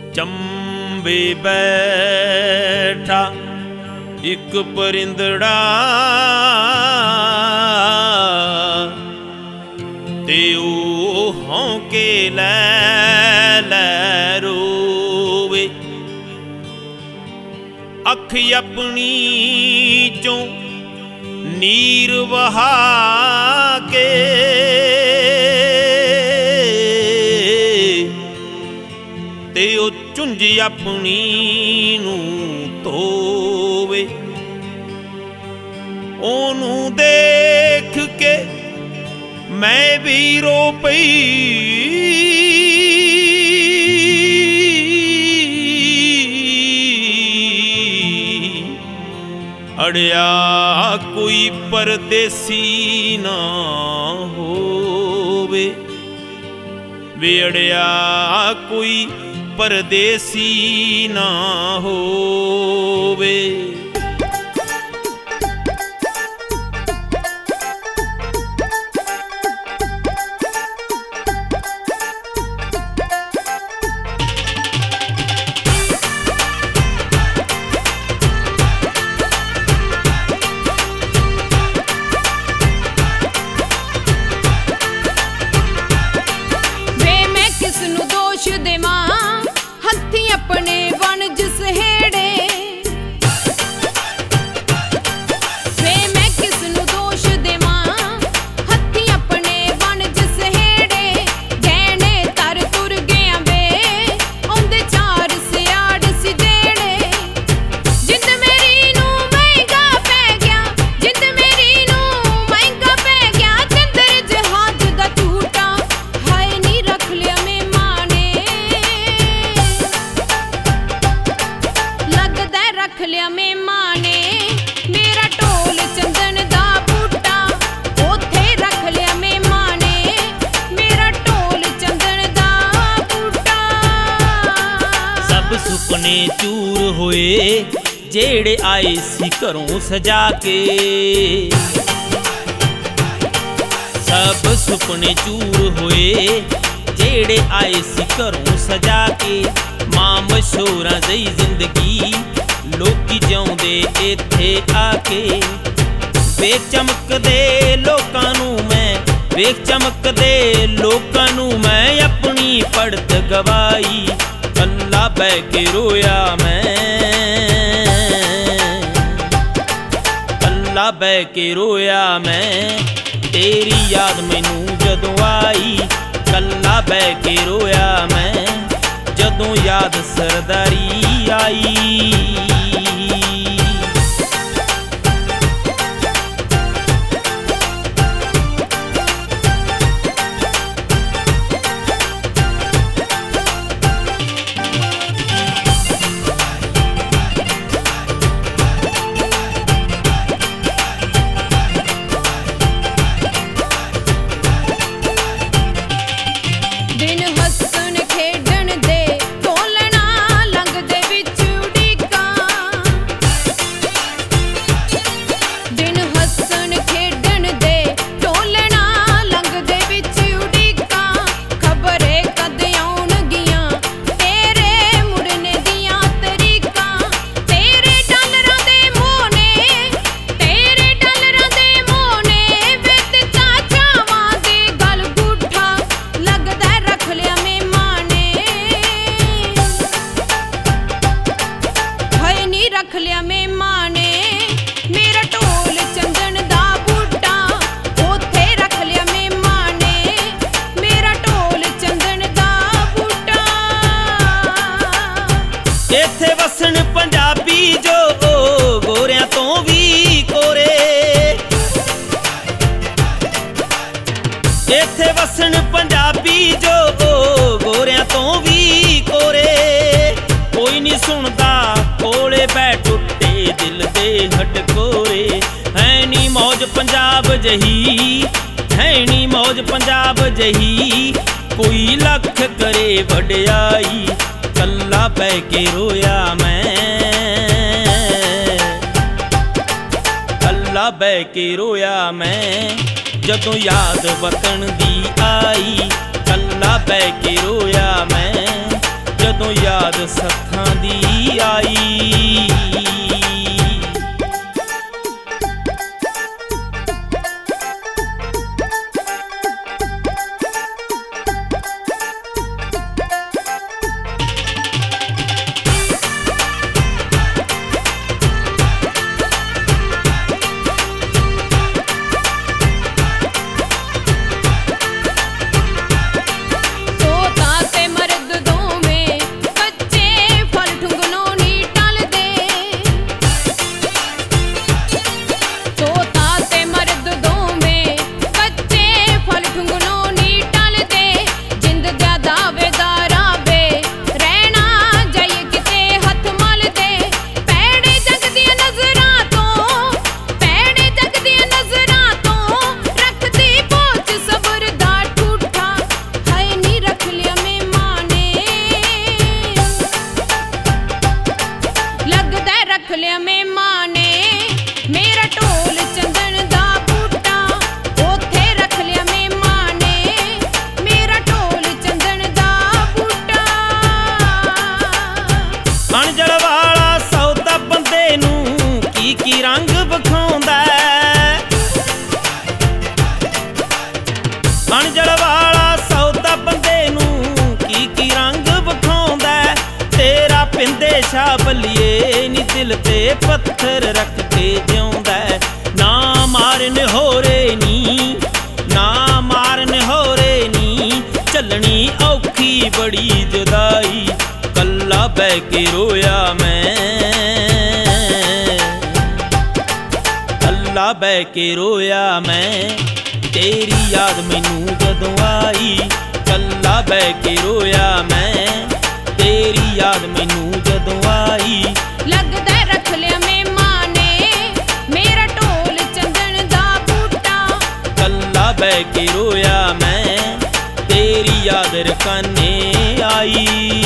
ਚੰਬੇ ਬੈਠਾ ਇੱਕ ਪਰਿੰਦੜਾ ਤੇ ਉਹ ਹੌਂਕੇ ਲੈ ਲੈ ਰੋਵੇ। ਅੱਖ ਆਪਣੀ ਚੋਂ ਨੀਰ ਵਹਾ ਕੇ ਤੇ ਉਹ ਝੁੰਝ ਆਪਣੀ ਨੂੰ ਧੋਵੇ। ਉਹਨੂੰ ਦੇਖ ਕੇ ਮੈਂ ਵੀ ਰੋ ਪਈ, ਅੜਿਆ ਕੋਈ ਪਰਦੇਸੀ ਨਾ ਹੋਵੇ ਵੇ, ਅੜਿਆ ਕੋਈ ਪਰਦੇਸੀ ਨਾ ਹੋਵੇ। ਆਪਣੇ ਵਣਜ ਸਹੇੜੇ ਵੇ ਮੈਂ ਕਿਸ ਨੂੰ ਦੋਸ਼ ਦੇਵਾਂ, ਹੱਥੀਂ ਆਪਣੇ ਵਣਜ ਸਹੇੜੇ। ਗਹਿਣੇ ਤਰ ਤੁਰ ਗਿਆ ਵੇ ਆਉਂਦੇ ਚਾਰ ਸਿਆੜ ਸੀ ਜਿਹੜੇ। ਜਿੰਦ ਮੇਰੀ ਨੂੰ ਮਹਿੰਗਾ ਪੈ ਗਿਆ, ਜਿੰਦ ਮੇਰੀ ਨੂੰ ਮਹਿੰਗਾ ਪੈ ਗਿਆ। ਚੰਦਰ ਜਹਾਜ਼ ਦਾ ਝੂਟਾ ਹਾਏ ਨੀ ਰੱਖ ਲਿਆ ਮਹਿਮਾਂ ਨੇ, ਰੱਖ ਲਿਆ ਮਹਿਮਾਂ ਨੇ। ਮੇਰਾ ਢੋਲ ਚੰਦਨ ਦਾ ਬੂਟਾ ਉੱਥੇ ਰੱਖ ਲਿਆ ਮਹਿਮਾਂ ਨੇ, ਮੇਰਾ ਢੋਲ ਚੰਦਨ ਦਾ ਬੂਟਾ। ਸਭ ਸੁਪਨੇ ਚੂਰ ਹੋਏ ਜਿਹੜੇ ਆਏ ਸੀ ਘਰੋਂ ਸਜਾ ਕੇ। ਸਭ ਸੁਪਨੇ ਚੂਰ ਹੋਏ ਜਿਹੜੇ ਆਏ ਸੀ ਘਰੋਂ ਸਜਾ ਕੇ। ਮਾਂ ਮਸ਼ਹੂਰਾਂ ਦੀ ਜ਼ਿੰਦਗੀ ਲੋਕੀ ਜਿਉਂਦੇ ਇੱਥੇ ਆ ਕੇ। ਵੇਖ ਚਮਕਦੇ ਲੋਕਾਂ ਨੂੰ ਮੈਂ, ਵੇਖ ਚਮਕਦੇ ਲੋਕਾਂ ਨੂੰ ਮੈਂ ਆਪਣੀ ਪੜਤ ਗਵਾਈ। ਕੱਲਾ ਬਹਿ ਕੇ ਰੋਇਆ ਮੈਂ, ਕੱਲਾ ਬਹਿ ਕੇ ਰੋਇਆ ਮੈਂ। ਤੇਰੀ ਯਾਦ ਮੈਨੂੰ ਜਦੋਂ ਆਈ, ਕੱਲਾ ਬਹਿ ਕੇ ਰੋਇਆ ਮੈਂ ਜਦੋਂ ਯਾਦ ਸਰਦਾਰੀ ਆਈ। ਦਿਨ ਹੱਸਣ ਖੇਡਣ ਦੇ ਢੋਲਣਾ ਲੰਘਦੇ ਵਿੱਚ ਉਡੀਕਾਂ। ਦਿਨ ਹੱਸਣ ਖੇਡਣ ਦੇ ਢੋਲਣਾ ਲੰਘਦੇ ਵਿੱਚ ਉਡੀਕਾਂ। ਖਬਰੇ ਕਦ ਆਉਣਗੀਆਂ ਤੇਰੇ ਮੁੜਨੇ ਦੀਆਂ ਤਰੀਕਾਂ। ਤੇਰੇ ਡਾਲਰਾਂ ਦੇ ਮੋਹ ਨੇ, ਤੇਰੇ ਡਾਲਰਾਂ ਦੇ ਮੋਹ ਨੇ ਵੇ ਤੇ ਚਾਚਾਵਾਂ ਦੇ ਗਲ ਗੂਠਾ ਲੱਗਦਾ ਰੱਖ ਲਿਆ ਮਹਿਮਾਂ ਨੇ। ਹਾਏ ਨੀ ਰੱਖ ਲਿਆ ਮਹਿਮਾਂ ਨੇ। ਮੇਰਾ ਢੋਲ ਚੰਦਨ ਦਾ ਬੂਟਾ ਉੱਥੇ ਰੱਖ ਲਿਆ ਮਹਿਮਾਂ ਨੇ, ਮੇਰਾ ਢੋਲ ਚੰਦਨ ਦਾ ਬੂਟਾ। ਇੱਥੇ ਵਸਣ ਪੰਜਾਬੀ ਜੋ ਗੋਰਿਆਂ ਤੋਂ ਵੀ ਕੋਰੇ। ਇੱਥੇ ਵਸਣ ਪੰਜਾਬੀ ਜੋ ਗੋਰਿਆਂ ਤੋਂ ਵੀ ਕੋਰੇ। ਕੋਈ ਨਹੀਂ ਸੁਣਦਾ ਕੋਲੇ ਬੈ ਟੁੱਟੇ ਦਿਲ ਦੇ ਹਟਕੋਰੇ। ਹੈ ਨੀ ਮੌਜ ਪੰਜਾਬ ਜਹੀ, ਹੈ ਨੀ ਮੌਜ ਪੰਜਾਬ ਜਹੀ। ਕੋਈ ਲੱਖ ਕਰੇ ਵਡਿਆਈ, ਕੱਲਾ ਬਹਿ ਕੇ ਰੋਇਆ ਮੈਂ, ਕੱਲਾ ਬਹਿ ਕੇ ਰੋਇਆ ਮੈਂ ਜਦੋਂ ਯਾਦ ਵਤਨ ਦੀ ਆਈ। ਕੱਲਾ ਬਹਿ ਕੇ ਰੋਇਆ ਮੈਂ ਜਦੋਂ ਯਾਦ ਸੱਥਾਂ ਦੀ ਆਈ। ਰੱਖ ਲਿਆ ਮਹਿਮਾਂ ਨੇ ਮੇਰਾ ਢੋਲ ਚੰਦਨ ਦਾ ਬੂਟਾ, ਉੱਥੇ ਰੱਖ ਲਿਆ ਮਹਿਮਾਂ ਨੇ ਮੇਰਾ ਢੋਲ ਚੰਦਨ ਦਾ ਬੂਟਾ। ਅਣਜੜ ਵਾਲਾ ਸੌਦਾ ਬੰਦੇ ਨੂੰ ਕੀ ਰੰਗ ਵਿਖਾਉਂਦਾ, ਅਣਜੜ ਵਾਲਾ ਸੌਦਾ ਬੰਦੇ ਨੂੰ ਕੀ ਰੰਗ ਵਿਖਾਉਂਦਾ। ਤੇਰਾ ਪਿੰਦੇ ਸ਼ਾਹ ਬੱਲੀਏ ਨੀ ਦਿਲ ਤੇ ਪੱਥਰ ਰੱਖ ਕੇ ਜਿਉਂਦਾ। ਨਾ ਮਾਰਨ ਹੋਰੇ ਨੀ, ਨਾ ਮਾਰਨ ਹੋਰੇ ਨੀ, ਚੱਲਣੀ ਔਖੀ ਬੜੀ ਜੁਦਾਈ, ਕੱਲਾ ਬਹਿ ਕੇ ਰੋਇਆ ਮੈਂ, ਕੱਲਾ ਬਹਿ ਕੇ ਰੋਇਆ ਮੈਂ। ਤੇਰੀ ਯਾਦ ਮੈਨੂੰ ਜਦੋਂ ਆਈ, ਕੱਲਾ ਬਹਿ ਕੇ ਰੋਇਆ ਮੈਂ, ਤੇਰੀ ਯਾਦ ਮੈਨੂੰ ਜਦੋਂ ਆਈ। ਲੱਗਦਾ ਰੱਖ ਲਿਆ ਮਹਿਮਾਂ ਨੇ ਮੇਰਾ ਢੋਲ ਚੰਦਨ ਦਾ ਬੂਟਾ, ਕੱਲਾ ਬਹਿ ਕੇ ਰੋਇਆ ਮੈਂ, ਤੇਰੀ ਯਾਦ ਰਕਾਨੇ ਆਈ।